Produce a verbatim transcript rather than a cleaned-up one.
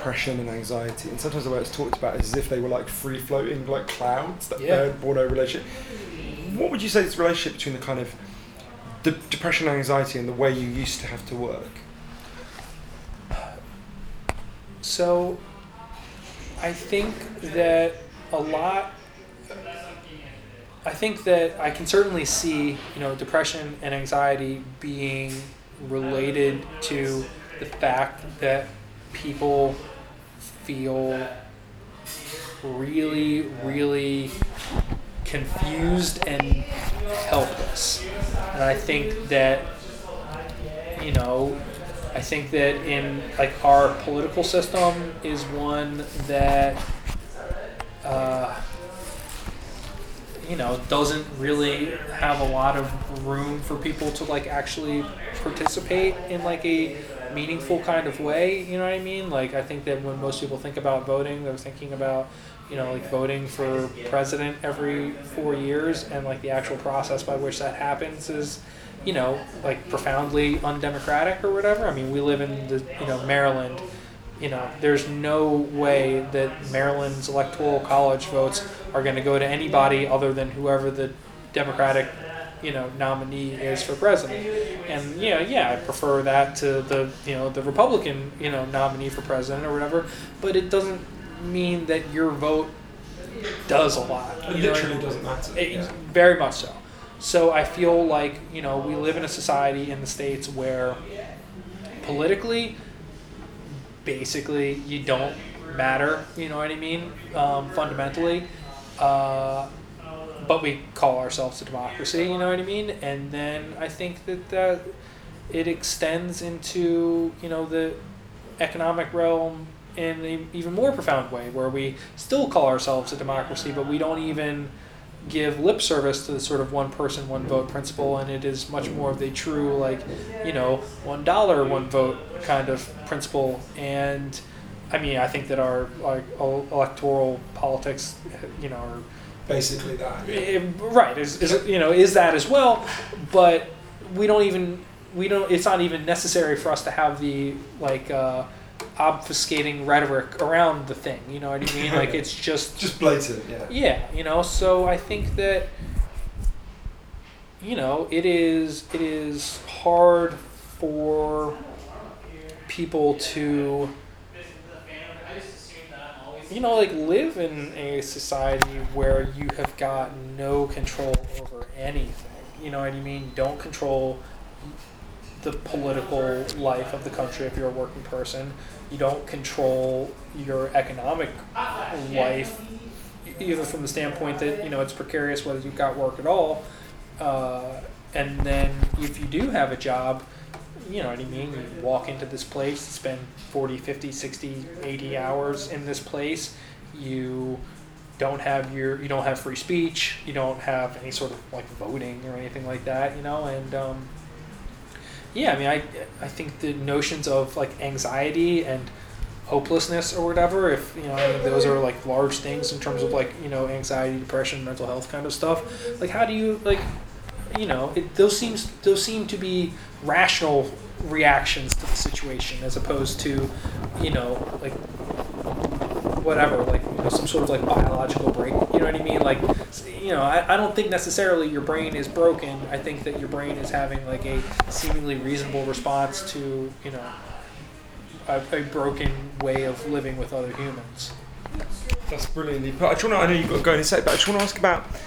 depression and anxiety, and sometimes the way it's talked about is as if they were like free floating, like clouds that Yeah. bore no relationship. What would you say is the relationship between the kind of the depression and anxiety and the way you used to have to work? So, I think that a lot. I think that I can certainly see, you know, depression and anxiety being related to the fact that people feel really, really confused and helpless. And I think that, you know, I think that in like our political system is one that uh, you know doesn't really have a lot of room for people to like actually participate in like a meaningful kind of way. You know what I mean? Like I think that when most people think about voting, they're thinking about you know like voting for president every four years, and like the actual process by which that happens is you know, like profoundly undemocratic or whatever. I mean, we live in the, you know, Maryland. You know, there's no way that Maryland's electoral college votes are going to go to anybody other than whoever the Democratic, you know, nominee is for president. And you know, yeah, I prefer that to the, you know, the Republican, you know, nominee for president or whatever. But it doesn't mean that your vote does a lot. It you literally know? doesn't matter. It, Yeah. Very much so. So I feel like, you know, we live in a society in the States where politically, basically, you don't matter, you know what I mean, um, fundamentally. Uh, but we call ourselves a democracy, you know what I mean? And then I think that, that it extends into, you know, the economic realm in an even more profound way, where we still call ourselves a democracy, but we don't even give lip service to the sort of one person, one vote principle, and it is much more of the true, like, you know, one dollar, one vote kind of principle. And I mean, I think that our like electoral politics, you know, are Basically that. eh, right is, is you know is that as well, but we don't even we don't. It's not even necessary for us to have the like. Uh, obfuscating rhetoric around the thing, you know what I mean? Like it's just just blatant, yeah. Yeah, you know, so I think that you know, it is it is hard for people to you know, like live in a society where you have got no control over anything. You know what I mean? Don't control the political life of the country if you're a working person. You don't control your economic life, either from the standpoint that, you know, it's precarious whether you've got work at all. Uh, and then if you do have a job, you know what I mean, you walk into this place, spend forty, fifty, sixty, eighty hours in this place, you don't have your, you don't have free speech, you don't have any sort of like voting or anything like that, you know, and um, yeah, I mean, I I think the notions of like anxiety and hopelessness or whatever, if you know, I mean, those are like large things in terms of like, you know, anxiety, depression, mental health kind of stuff. Like, how do you like, you know, it, those seems those seem to be rational reactions to the situation as opposed to, you know, like whatever, like, you know, some sort of like biological break. You know what I mean? Like, you know, I, I don't think necessarily your brain is broken. I think that your brain is having like a seemingly reasonable response to, you know, a, a broken way of living with other humans. That's brilliantly put. I just want to, I know you've got to go in a sec, but I just want to ask about